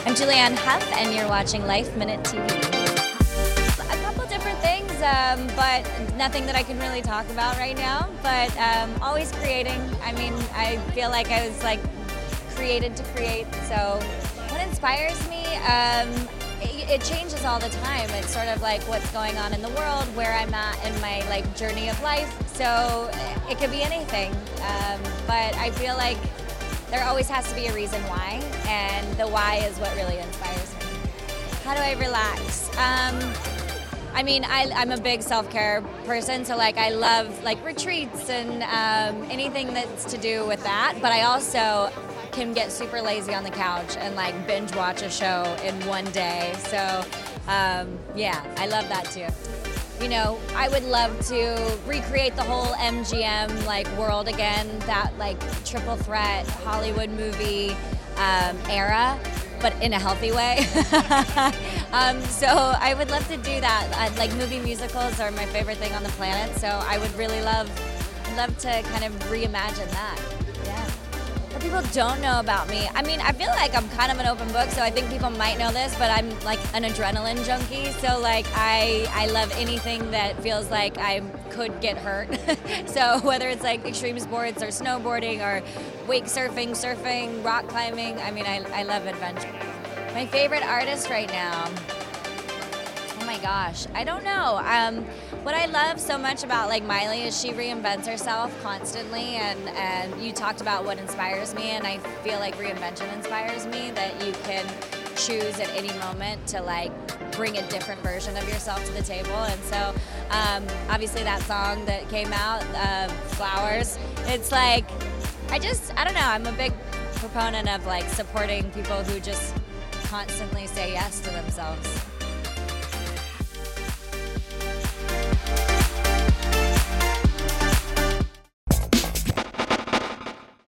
I'm Julianne Hough, and you're watching Life Minute TV. A couple different things, but nothing that I can really talk about right now. But always creating. I mean, I feel like I was created to create. So, what inspires me? It changes all the time. It's sort of like what's going on in the world, where I'm at in my journey of life. So it could be anything. But I feel like there always has to be a reason why, and the why is what really inspires me. How do I relax? I mean, I'm a big self-care person, so I love retreats and anything that's to do with that. But I also can get super lazy on the couch and binge watch a show in one day. So yeah, I love that too. You know, I would love to recreate the whole MGM world again, that triple threat Hollywood movie era, but in a healthy way. So I would love to do that. Movie musicals are my favorite thing on the planet, so I would really love to kind of reimagine that. Yeah. What people don't know about me, I mean, I feel like I'm kind of an open book, so I think people might know this, but I'm an adrenaline junkie, so I love anything that feels like I could get hurt. So whether it's extreme sports or snowboarding or wake surfing, rock climbing, I mean, I love adventure. My favorite artist right now, oh my gosh, I don't know. What I love so much about Miley is she reinvents herself constantly, and you talked about what inspires me, and I feel like reinvention inspires me, that you can choose at any moment to bring a different version of yourself to the table. And so obviously that song that came out, Flowers, it's I don't know, I'm a big proponent of supporting people who just constantly say yes to themselves.